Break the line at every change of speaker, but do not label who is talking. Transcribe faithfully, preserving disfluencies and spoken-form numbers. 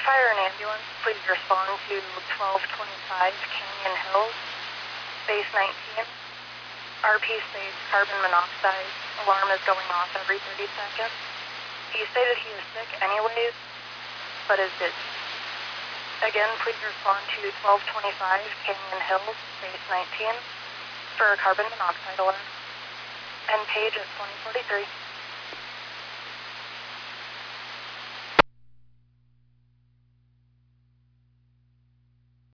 fire an ambulance, please respond to twelve twenty-five Canyon Hills, base nineteen. R P states carbon monoxide. Alarm is going off every thirty seconds. He stated he is sick anyways, but is busy. Again, please respond to twelve twenty-five Canyon Hills, base nineteen, for a carbon monoxide alarm. End page at twenty forty-three.